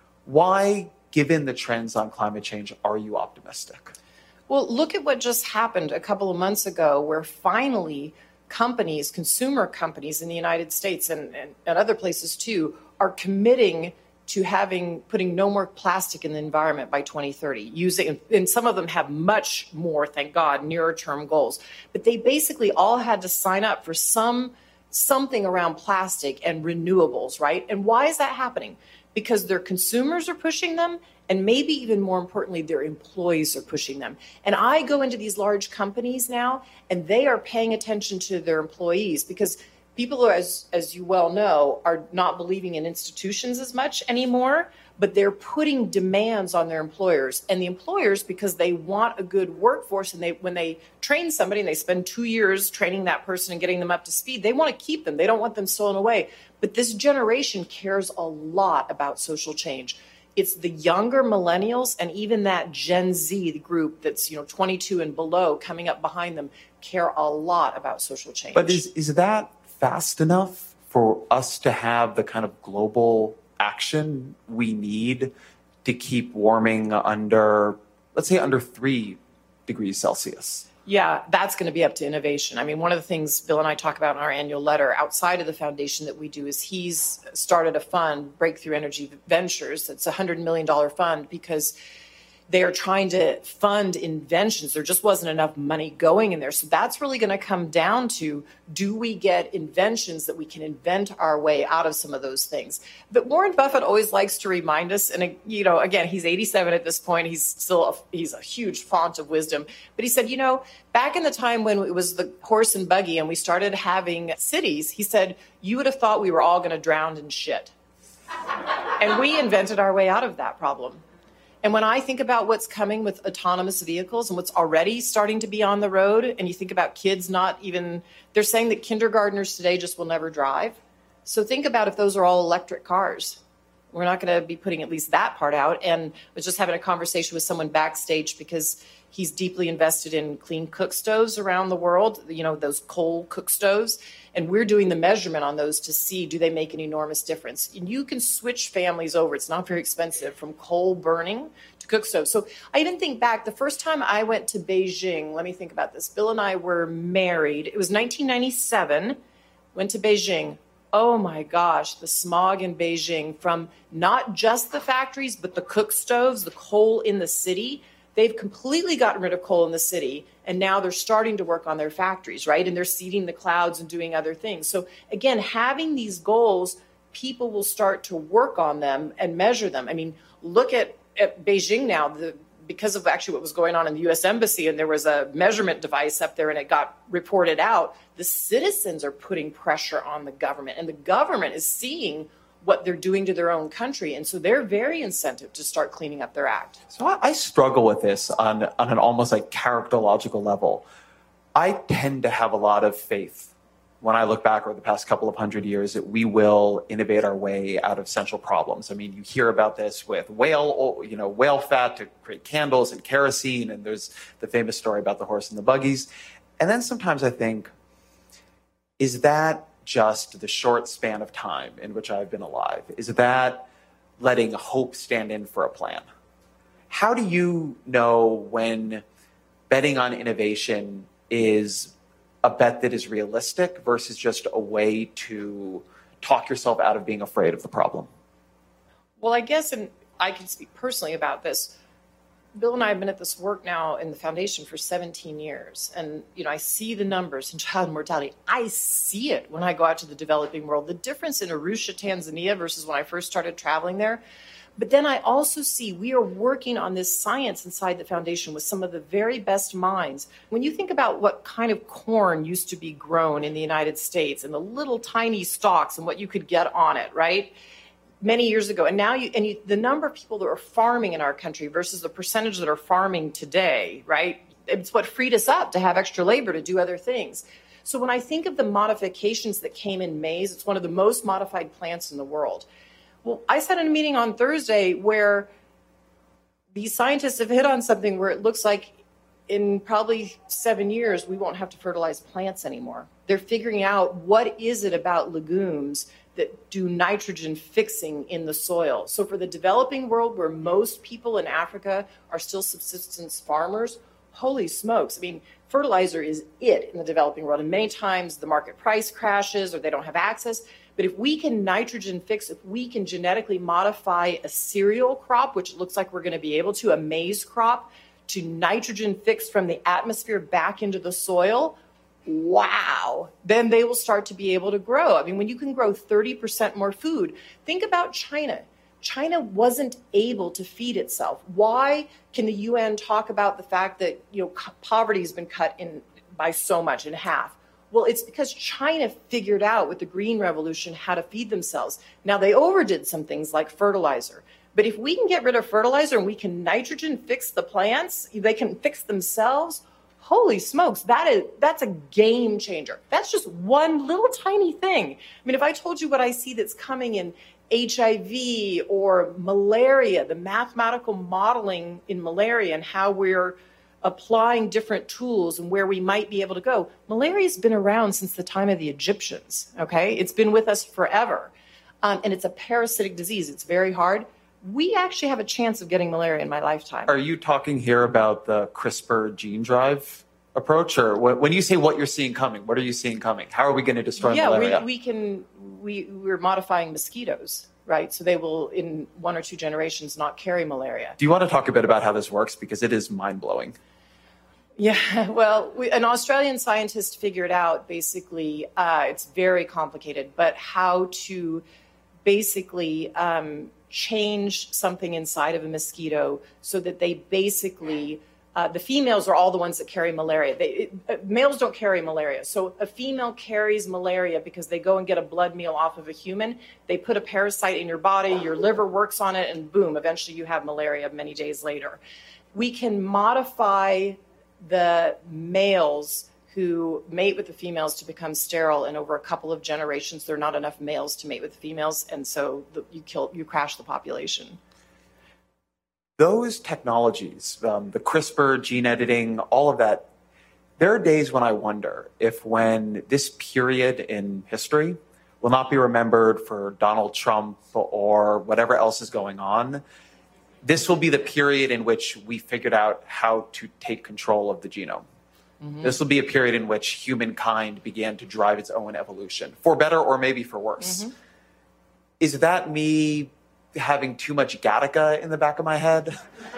Why, given the trends on climate change, are you optimistic? Well, look at what just happened a couple of months ago, where finally companies, consumer companies in the United States and, and, and other places too, are committing to having, putting no more plastic in the environment by twenty thirty. Using, and some of them have much more, thank God, nearer term goals. But they basically all had to sign up for some something around plastic and renewables, right? And why is that happening? Because their consumers are pushing them, and maybe even more importantly, their employees are pushing them. And I go into these large companies now, and they are paying attention to their employees, because people, as as you well know, are not believing in institutions as much anymore, but they're putting demands on their employers. And the employers, because they want a good workforce, and they when they train somebody and they spend two years training that person and getting them up to speed, they want to keep them. They don't want them stolen away. But this generation cares a lot about social change. It's the younger millennials and even that Gen Z group that's, you know, twenty-two and below coming up behind them care a lot about social change. But is is that fast enough for us to have the kind of global action we need to keep warming under, let's say, under three degrees Celsius? Yeah, that's going to be up to innovation. I mean, one of the things Bill and I talk about in our annual letter outside of the foundation that we do is he's started a fund, Breakthrough Energy Ventures. It's a one hundred million dollars fund because they are trying to fund inventions. There just wasn't enough money going in there. So that's really going to come down to, do we get inventions that we can invent our way out of some of those things? But Warren Buffett always likes to remind us, and, you know, again, he's eighty-seven at this point. He's still, a, he's a huge font of wisdom. But he said, you know, back in the time when it was the horse and buggy and we started having cities, he said, you would have thought we were all going to drown in shit. And we invented our way out of that problem. And when I think about what's coming with autonomous vehicles and what's already starting to be on the road, and you think about kids not even, they're saying that kindergartners today just will never drive. So think about if those are all electric cars. We're not going to be putting at least that part out. And I was just having a conversation with someone backstage because he's deeply invested in clean cook stoves around the world, you know, those coal cook stoves. And we're doing the measurement on those to see, do they make an enormous difference? And you can switch families over. It's not very expensive, from coal burning to cook stoves. So I even think back, the first time I went to Beijing, let me think about this. Bill and I were married. It was nineteen ninety-seven, went to Beijing. Oh my gosh, the smog in Beijing, from not just the factories, but the cook stoves, the coal in the city. They've completely gotten rid of coal in the city, and now they're starting to work on their factories, right? And they're seeding the clouds and doing other things. So again, having these goals, people will start to work on them and measure them. I mean, look at, at Beijing now, the, because of actually what was going on in the U S Embassy, and there was a measurement device up there and it got reported out, the citizens are putting pressure on the government, and the government is seeing what they're doing to their own country. And so they're very incentive to start cleaning up their act. So I, I struggle with this on, on an almost like characterological level. I tend to have a lot of faith when I look back over the past couple of hundred years that we will innovate our way out of central problems. I mean, you hear about this with whale, you know, whale fat to create candles and kerosene, and there's the famous story about the horse and the buggies. And then sometimes I think, is that just the short span of time in which I've been alive? Is that letting hope stand in for a plan? How do you know when betting on innovation is a bet that is realistic versus just a way to talk yourself out of being afraid of the problem? Well, I guess, and I can speak personally about this, Bill and I have been at this work now in the foundation for seventeen years. And, you know, I see the numbers in child mortality. I see it when I go out to the developing world, the difference in Arusha, Tanzania versus when I first started traveling there. But then I also see we are working on this science inside the foundation with some of the very best minds. When you think about what kind of corn used to be grown in the United States and the little tiny stalks and what you could get on it, right? many years ago. And now you, and you, the number of people that are farming in our country versus the percentage that are farming today, right? It's what freed us up to have extra labor to do other things. So when I think of the modifications that came in maize, it's one of the most modified plants in the world. Well, I sat in a meeting on Thursday where these scientists have hit on something where it looks like in probably seven years, we won't have to fertilize plants anymore. They're figuring out what is it about legumes that do nitrogen fixing in the soil. So for the developing world where most people in Africa are still subsistence farmers, holy smokes. I mean, fertilizer is it in the developing world. And many times the market price crashes or they don't have access. But if we can nitrogen fix, if we can genetically modify a cereal crop, which it looks like we're going to be able to, a maize crop, to nitrogen fix from the atmosphere back into the soil, wow, then they will start to be able to grow. I mean, when you can grow thirty percent more food, think about China. China wasn't able to feed itself. Why can the U N talk about the fact that, you know, poverty has been cut in by so much, in half? Well, it's because China figured out with the Green Revolution how to feed themselves. Now, they overdid some things like fertilizer. But if we can get rid of fertilizer and we can nitrogen fix the plants, they can fix themselves, holy smokes, that is, that's a game changer. That's just one little tiny thing. I mean, if I told you what I see that's coming in H I V or malaria, the mathematical modeling in malaria and how we're applying different tools and where we might be able to go. Malaria's been around since the time of the Egyptians, okay? It's been with us forever. Um, and it's a parasitic disease. It's very hard. We actually have a chance of getting malaria in my lifetime. Are you talking here about the CRISPR gene drive approach? Or when you say what you're seeing coming, what are you seeing coming? How are we going to destroy yeah, malaria? Yeah, we, we can, we, we're modifying mosquitoes, right? So they will, in one or two generations, not carry malaria. Do you want to talk a bit about how this works? Because it is mind-blowing. Yeah, well, we, an Australian scientist figured out basically, uh, it's very complicated, but how to basically um, change something inside of a mosquito so that they basically, uh, the females are all the ones that carry malaria. They, it, uh, males don't carry malaria. So a female carries malaria because they go and get a blood meal off of a human. They put a parasite in your body, your liver works on it, and boom, eventually you have malaria many days later. We can modify the males who mate with the females to become sterile, and over a couple of generations, there are not enough males to mate with the females, and so the, you kill, you crash the population. Those technologies, um, the CRISPR, gene editing, all of that, there are days when I wonder if when this period in history will not be remembered for Donald Trump or whatever else is going on, this will be the period in which we figured out how to take control of the genome. Mm-hmm. This will be a period in which humankind began to drive its own evolution, for better or maybe for worse. Mm-hmm. Is that me having too much Gattaca in the back of my head?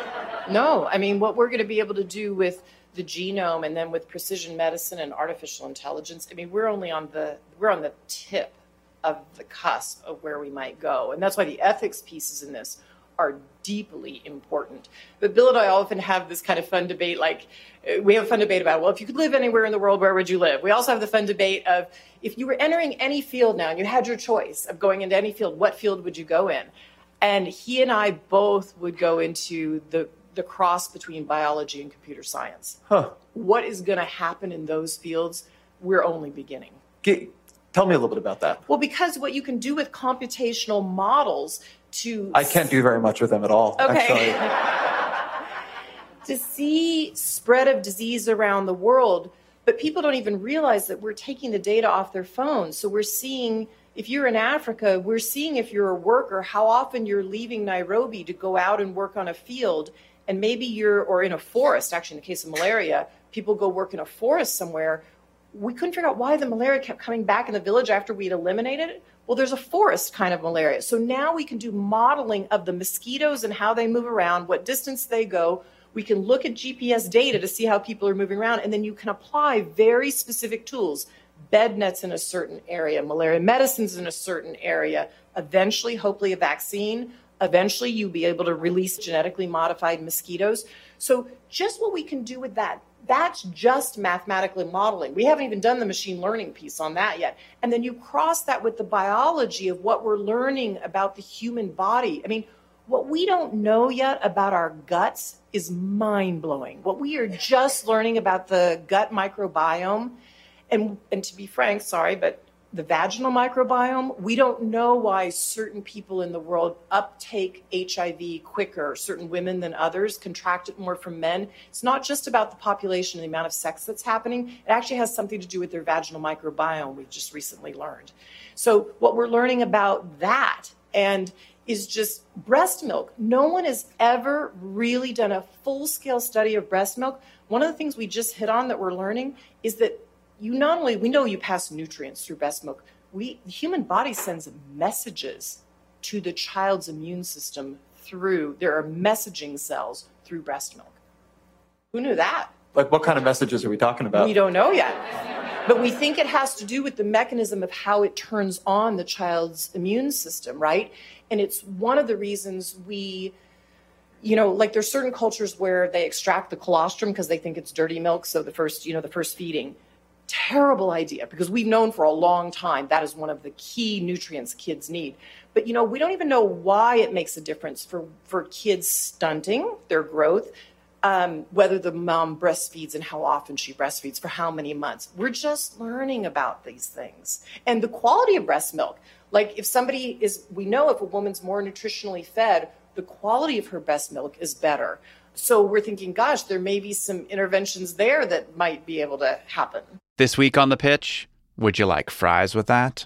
No, I mean, what we're going to be able to do with the genome and then with precision medicine and artificial intelligence, I mean, we're only on the, we're on the tip of the cusp of where we might go. And that's why the ethics pieces in this are deeply important. But Bill and I often have this kind of fun debate, like we have a fun debate about, well, if you could live anywhere in the world, where would you live? We also have the fun debate of, if you were entering any field now and you had your choice of going into any field, what field would you go in? And he and I both would go into the, the cross between biology and computer science. Huh. What is going to happen in those fields? We're only beginning. Get, tell me a little bit about that. Well, because what you can do with computational models to... I can't do very much with them at all, okay. actually. To see spread of disease around the world, but people don't even realize that we're taking the data off their phones. So we're seeing, if you're in Africa, we're seeing if you're a worker, how often you're leaving Nairobi to go out and work on a field, and maybe you're, or in a forest, actually in the case of malaria, people go work in a forest somewhere. We couldn't figure out why the malaria kept coming back in the village after we'd eliminated it. Well, there's a forest kind of malaria. So now we can do modeling of the mosquitoes and how they move around, what distance they go. We can look at G P S data to see how people are moving around, and then you can apply very specific tools, bed nets in a certain area, malaria medicines in a certain area, eventually, hopefully a vaccine. Eventually, you'll be able to release genetically modified mosquitoes. So just what we can do with that, that's just mathematically modeling. We haven't even done the machine learning piece on that yet. And then you cross that with the biology of what we're learning about the human body. I mean, what we don't know yet about our guts is mind-blowing. What we are just learning about the gut microbiome, and, and to be frank, sorry, but the vaginal microbiome, we don't know why certain people in the world uptake H I V quicker, certain women than others, contract it more from men. It's not just about the population and the amount of sex that's happening. It actually has something to do with their vaginal microbiome, we just recently learned. So what we're learning about that and is just breast milk. No one has ever really done a full-scale study of breast milk. One of the things we just hit on that we're learning is that you not only, we know you pass nutrients through breast milk, we, the human body sends messages to the child's immune system through, there are messaging cells through breast milk. Who knew that? Like what kind of messages are we talking about? We don't know yet. But we think it has to do with the mechanism of how it turns on the child's immune system, right? And it's one of the reasons we, you know, like there's certain cultures where they extract the colostrum because they think it's dirty milk. So the first, you know, the first feeding, terrible idea, because we've known for a long time that is one of the key nutrients kids need. But, you know, we don't even know why it makes a difference for, for kids stunting their growth, um, whether the mom breastfeeds and how often she breastfeeds for how many months. We're just learning about these things. And the quality of breast milk. Like if somebody is, we know if a woman's more nutritionally fed, the quality of her breast milk is better. So we're thinking, gosh, there may be some interventions there that might be able to happen. This week on The Pitch, would you like fries with that?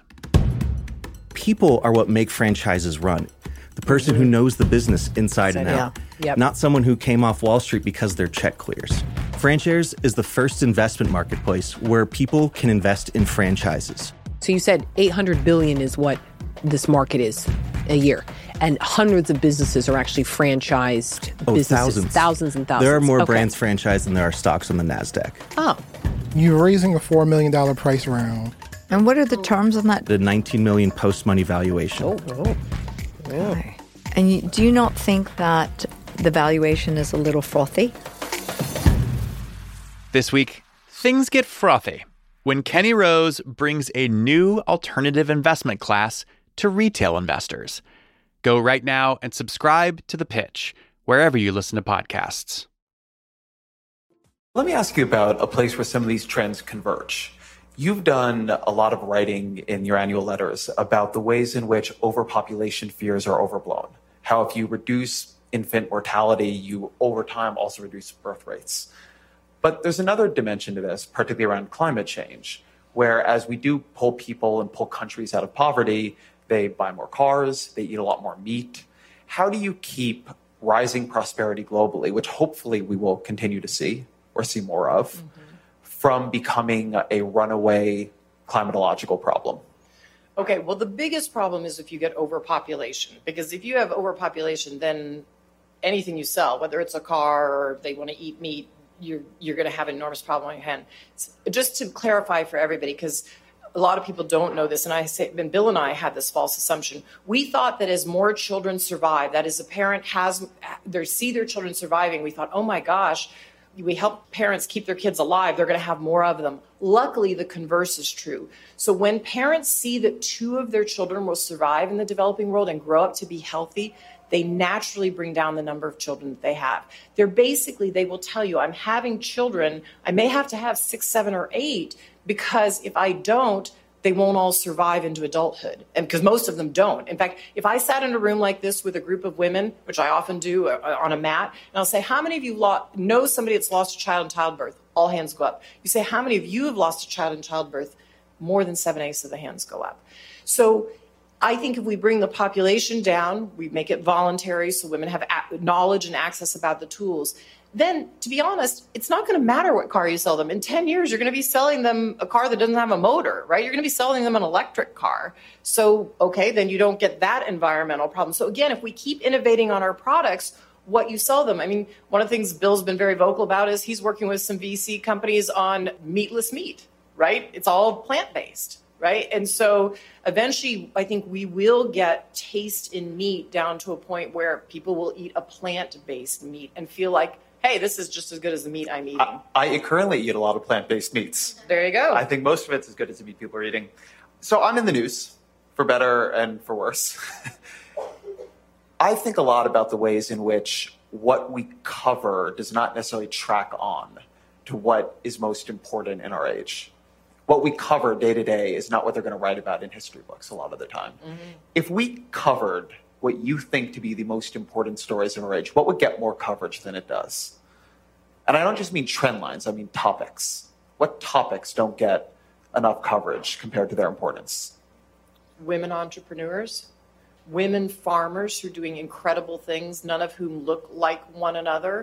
People are what make franchises run. The person who knows the business inside and out. Yeah. Yep. Not someone who came off Wall Street because their check clears. FranShares is the first investment marketplace where people can invest in franchises. So you said eight hundred billion dollars is what this market is a year. And hundreds of businesses are actually franchised oh, businesses. Thousands. Thousands and thousands. There are more okay. brands franchised than there are stocks on the NASDAQ. Oh. You're raising a four million dollars price round. And what are the terms on that? The nineteen million dollars post-money valuation. Oh, oh. Yeah. Okay. And you, do you not think that the valuation is a little frothy? This week, things get frothy when Kenny Rose brings a new alternative investment class to retail investors. Go right now and subscribe to The Pitch, wherever you listen to podcasts. Let me ask you about a place where some of these trends converge. You've done a lot of writing in your annual letters about the ways in which overpopulation fears are overblown. How if you reduce infant mortality, you over time also reduce birth rates. But there's another dimension to this, particularly around climate change, where as we do pull people and pull countries out of poverty, they buy more cars, they eat a lot more meat. How do you keep rising prosperity globally, which hopefully we will continue to see or see more of, mm-hmm. from becoming a runaway climatological problem? Okay, well, the biggest problem is if you get overpopulation, because if you have overpopulation, then anything you sell, whether it's a car or they want to eat meat, you're, you're going to have an enormous problem on your hand. Just to clarify for everybody, because a lot of people don't know this, and I say, and Bill and I had this false assumption. We thought that as more children survive, that as a parent has, they see their children surviving, we thought, oh my gosh, we help parents keep their kids alive, they're going to have more of them. Luckily, the converse is true. So when parents see that two of their children will survive in the developing world and grow up to be healthy, they naturally bring down the number of children that they have. They're basically, they will tell you, I'm having children, I may have to have six, seven, or eight, because if I don't, they won't all survive into adulthood. And because most of them don't. In fact, if I sat in a room like this with a group of women, which I often do uh, on a mat, and I'll say, how many of you lo- know somebody that's lost a child in childbirth? All hands go up. You say, how many of you have lost a child in childbirth? More than seven-eighths of the hands go up. So I think if we bring the population down, we make it voluntary so women have a- knowledge and access about the tools, then, to be honest, it's not going to matter what car you sell them. In ten years, you're going to be selling them a car that doesn't have a motor, right? You're going to be selling them an electric car. So, okay, then you don't get that environmental problem. So again, if we keep innovating on our products, what you sell them. I mean, one of the things Bill's been very vocal about is he's working with some V C companies on meatless meat, right? It's all plant-based, right? And so eventually, I think we will get taste in meat down to a point where people will eat a plant-based meat and feel like hey, this is just as good as the meat I'm eating. I, I currently eat a lot of plant-based meats. There you go. I think most of it's as good as the meat people are eating. So I'm in the news, for better and for worse. I think a lot about the ways in which what we cover does not necessarily track on to what is most important in our age. What we cover day to day is not what they're going to write about in history books a lot of the time. Mm-hmm. If we covered what you think to be the most important stories in our age, what would get more coverage than it does? And I don't just mean trend lines, I mean topics. What topics don't get enough coverage compared to their importance? Women entrepreneurs, women farmers who are doing incredible things, none of whom look like one another.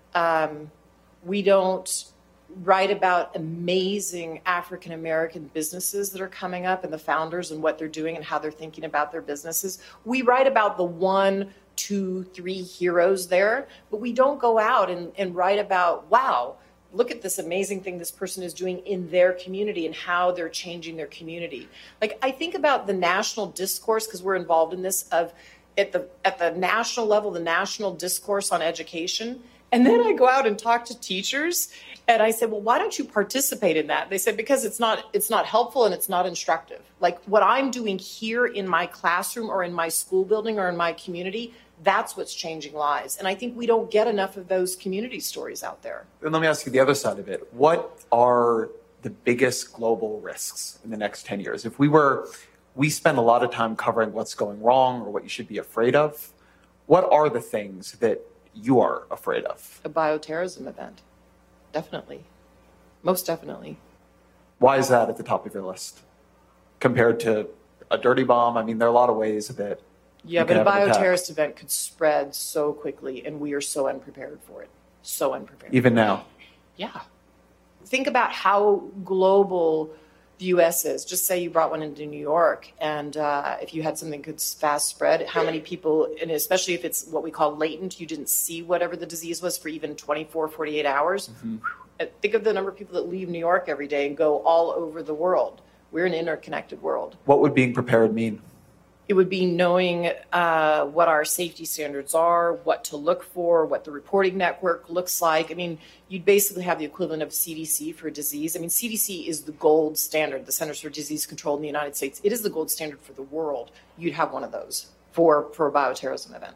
Um, we don't write about amazing African-American businesses that are coming up and the founders and what they're doing and how they're thinking about their businesses. We write about the one, two, three heroes there, but we don't go out and, and write about, wow, look at this amazing thing this person is doing in their community and how they're changing their community. Like, I think about the national discourse, because we're involved in this, of at the at the national level, the national discourse on education. And then I go out and talk to teachers and I said, well, why don't you participate in that? They said, because it's not it's not helpful and it's not instructive. Like what I'm doing here in my classroom or in my school building or in my community, that's what's changing lives. And I think we don't get enough of those community stories out there. And let me ask you the other side of it. What are the biggest global risks in the next ten years? If we were, we spend a lot of time covering what's going wrong or what you should be afraid of. What are the things that you are afraid of? A bioterrorism event. Definitely. Most definitely. Why is that at the top of your list? Compared to a dirty bomb? I mean, there are a lot of ways that Yeah, you but a can have an bioterrorist event could spread so quickly, and we are so unprepared for it. So unprepared. Even now. Yeah. Think about how global the U S is. Just say you brought one into New York, and uh, if you had something that could fast spread, how many people, and especially if it's what we call latent, you didn't see whatever the disease was for even twenty-four, forty-eight hours. Mm-hmm. Think of the number of people that leave New York every day and go all over the world. We're an interconnected world. What would being prepared mean? It would be knowing uh, what our safety standards are, what to look for, what the reporting network looks like. I mean, you'd basically have the equivalent of C D C for a disease. I mean, C D C is the gold standard, the Centers for Disease Control in the United States. It is the gold standard for the world. You'd have one of those for, for a bioterrorism event.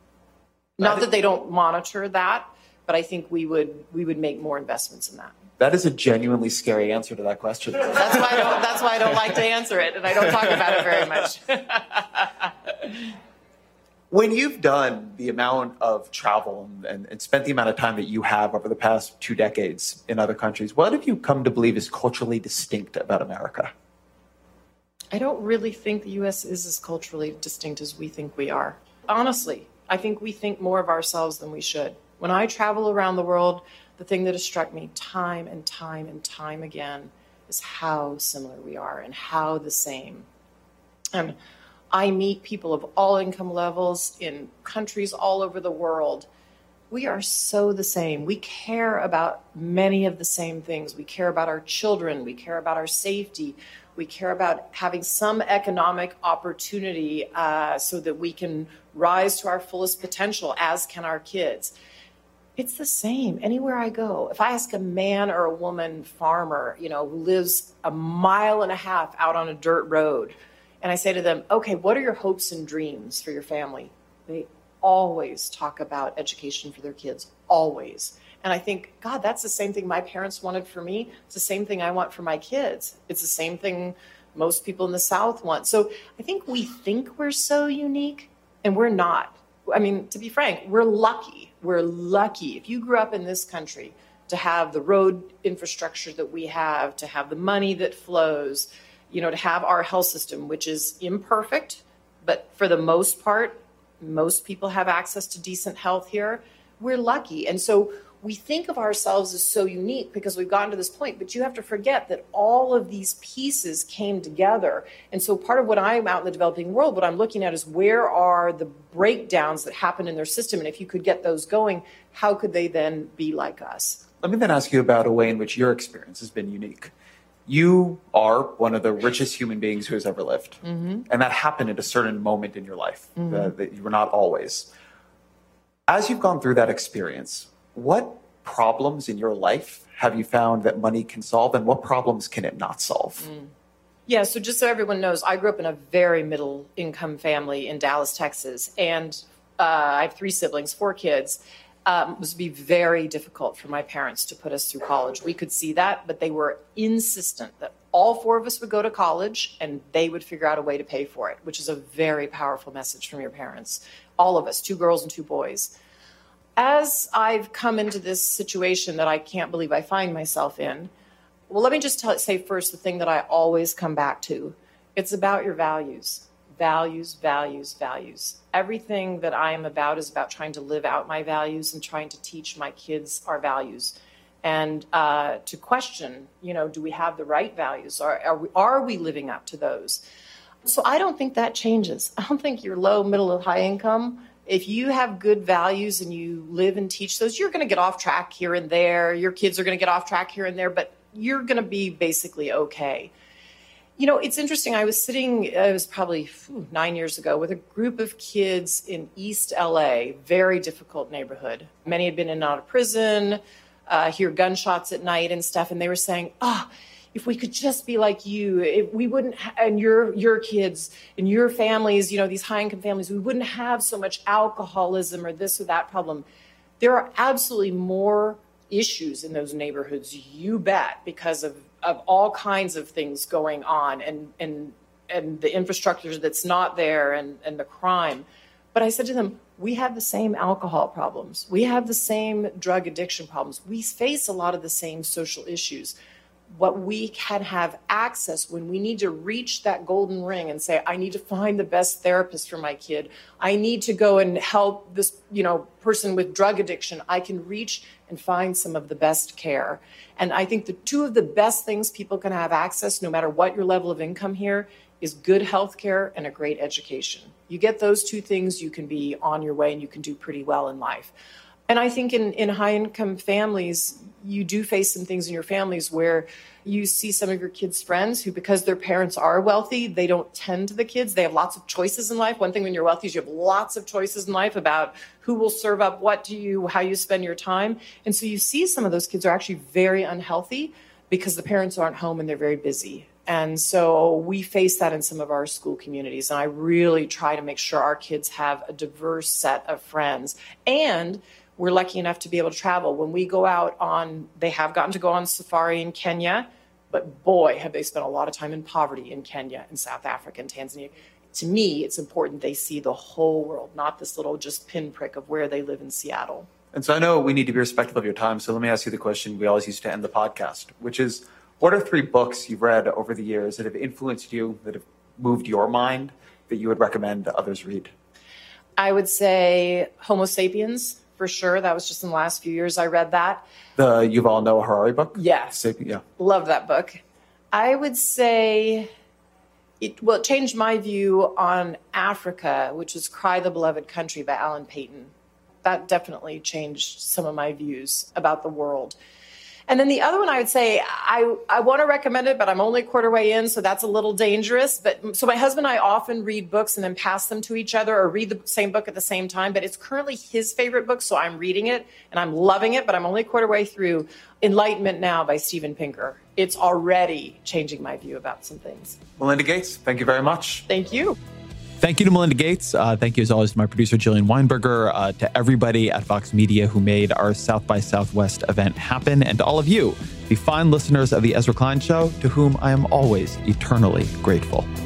Not that they don't monitor that, but I think we would we would make more investments in that. That is a genuinely scary answer to that question. That's why I don't, that's why I don't like to answer it, and I don't talk about it very much. When you've done the amount of travel and, and spent the amount of time that you have over the past two decades in other countries, what have you come to believe is culturally distinct about America? I don't really think the U S is as culturally distinct as we think we are. Honestly, I think we think more of ourselves than we should. When I travel around the world, the thing that has struck me time and time and time again is how similar we are and how the same. And I meet people of all income levels in countries all over the world. We are so the same. We care about many of the same things. We care about our children. We care about our safety. We care about having some economic opportunity uh, so that we can rise to our fullest potential, as can our kids. It's the same anywhere I go. If I ask a man or a woman farmer, you know, who lives a mile and a half out on a dirt road, and I say to them, okay, what are your hopes and dreams for your family? They always talk about education for their kids, always. And I think, God, that's the same thing my parents wanted for me. It's the same thing I want for my kids. It's the same thing most people in the South want. So I think we think we're so unique, and we're not. I mean, to be frank, we're lucky. We're lucky. If you grew up in this country to have the road infrastructure that we have, to have the money that flows, you know, to have our health system, which is imperfect, but for the most part, most people have access to decent health here. We're lucky. And so we think of ourselves as so unique because we've gotten to this point, but you have to forget that all of these pieces came together. And so part of what I'm out in the developing world, what I'm looking at is where are the breakdowns that happen in their system? And if you could get those going, how could they then be like us? Let me then ask you about a way in which your experience has been unique. You are one of the richest human beings who has ever lived. Mm-hmm. And that happened at a certain moment in your life, mm-hmm. uh, that you were not always. As you've gone through that experience, What problems in your life have you found that money can solve, and what problems can it not solve? Mm. Yeah, so just so everyone knows, I grew up in a very middle income family in Dallas, Texas, and uh, I have three siblings, four kids. Um, it was be very difficult for my parents to put us through college. We could see that, but they were insistent that all four of us would go to college and they would figure out a way to pay for it, which is a very powerful message from your parents. All of us, two girls and two boys. As I've come into this situation that I can't believe I find myself in, well, let me just tell, say first the thing that I always come back to. It's about your values. Values, values, values. Everything that I am about is about trying to live out my values and trying to teach my kids our values. And uh, to question, you know, do we have the right values? Are, are, we, are we living up to those? So I don't think that changes. I don't think you're low, middle, or high income. If you have good values and you live and teach those, you're going to get off track here and there. Your kids are going to get off track here and there, but you're going to be basically okay. You know, it's interesting. I was sitting, it was probably whew, nine years ago, with a group of kids in East L A, very difficult neighborhood. Many had been in and out of prison, uh, hear gunshots at night and stuff. And they were saying, oh, if we could just be like you, if we wouldn't, ha- and your your kids and your families, you know, these high-income families, we wouldn't have so much alcoholism or this or that problem. There are absolutely more issues in those neighborhoods, you bet, because of, of all kinds of things going on and and and the infrastructure that's not there and, and the crime. But I said to them, we have the same alcohol problems. We have the same drug addiction problems. We face a lot of the same social issues. What we can have access when we need to reach that golden ring and say, I need to find the best therapist for my kid. I need to go and help this, you know, person with drug addiction. I can reach and find some of the best care. And I think the two of the best things people can have access, no matter what your level of income here, is good health care and a great education. You get those two things, you can be on your way and you can do pretty well in life. And I think in, in high-income families, you do face some things in your families where you see some of your kids' friends who, because their parents are wealthy, they don't tend to the kids. They have lots of choices in life. One thing when you're wealthy is you have lots of choices in life about who will serve up what to you, how you spend your time. And so you see some of those kids are actually very unhealthy because the parents aren't home and they're very busy. And so we face that in some of our school communities. And I really try to make sure our kids have a diverse set of friends. And we're lucky enough to be able to travel. When we go out on, they have gotten to go on safari in Kenya, but boy, have they spent a lot of time in poverty in Kenya and South Africa and Tanzania. To me, it's important they see the whole world, not this little just pinprick of where they live in Seattle. And so I know we need to be respectful of your time. So let me ask you the question we always used to end the podcast, which is, what are three books you've read over the years that have influenced you, that have moved your mind, that you would recommend others read? I would say Homo Sapiens. For sure. That was just in the last few years I read that. The Yuval Noah Harari book? Yes. Yeah. Love that book. I would say it, well, it changed my view on Africa, which is Cry the Beloved Country by Alan Paton. That definitely changed some of my views about the world. And then the other one I would say, I, I want to recommend it, but I'm only a quarter way in, so that's a little dangerous. But so my husband and I often read books and then pass them to each other or read the same book at the same time. But it's currently his favorite book, so I'm reading it and I'm loving it, but I'm only a quarter way through Enlightenment Now by Steven Pinker. It's already changing my view about some things. Melinda Gates, thank you very much. Thank you. Thank you to Melinda Gates. Uh, thank you, as always, to my producer, Jillian Weinberger, uh, to everybody at Vox Media who made our South by Southwest event happen, and to all of you, the fine listeners of The Ezra Klein Show, to whom I am always eternally grateful.